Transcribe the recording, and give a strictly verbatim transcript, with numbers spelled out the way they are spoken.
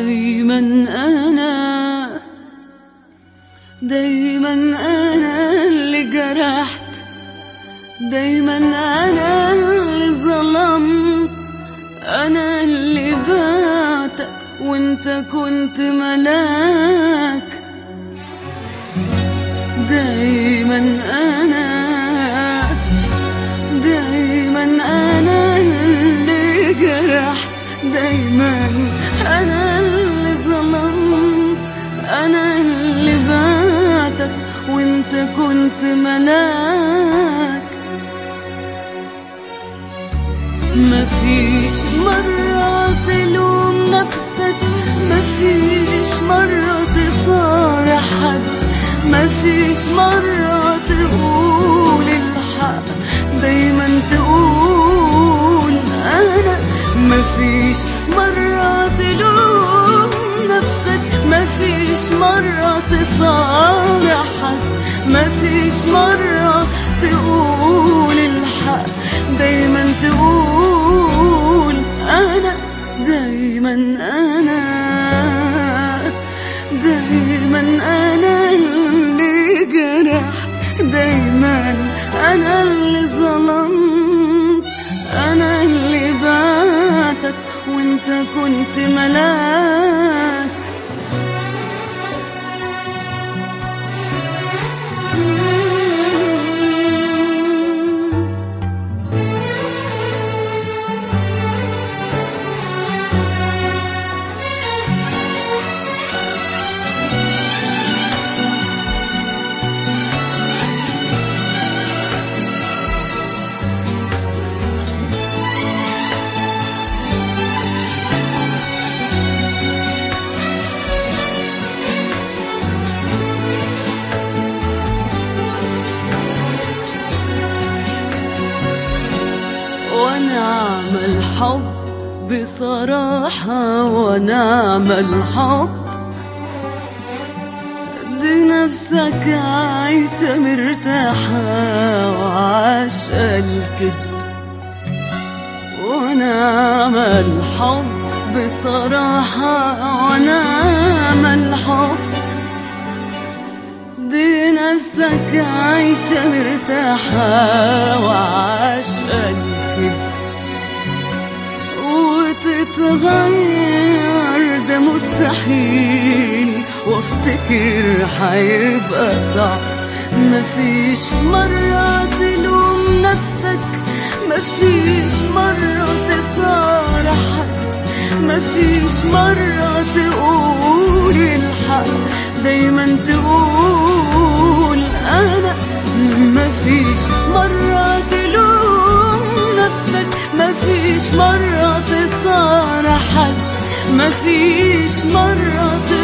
دايما أنا دايما أنا اللي جرحت، دايما أنا اللي ظلمت، أنا اللي بعتك وانت كنت ملاك. دايما أنا دايما أنا اللي جرحت، دايما أنا اللي ظلمت، أنا اللي بعتك وانت كنت ملاك. مفيش مرة تلوم نفسك، مفيش مرة تصارح حد، مفيش مرة تقول الحق، دايما تقول أنا. مفيش مرة تلوم نفسك، مفيش مرة تصارح حد، مفيش مرة تقول الحق، دايما تقول أنا. دايما أنا دايما أنا اللي جرحت، دايما أنا اللي ظلمت، أنا اللي بعتك وانت كنت ملاك. ونعم الحب بصراحة، ونعم الحب دي نفسك عايشة مرتاحة وعاشقة الكذب. ونعم الحب بصراحة، ونعم الحب دي نفسك عايشة مرتاحة وعاشقة الكذب. وتتغير ده مستحيل، وافتكر حيبقى صعب. مفيش مرة تلوم نفسك، مفيش مرة تصارح حد، مفيش مرة تقول الحق، دايما تقول أنا. مفيش مرة تلوم نفسك، مفيش مرة تصارح حد، مفيش مرة تقول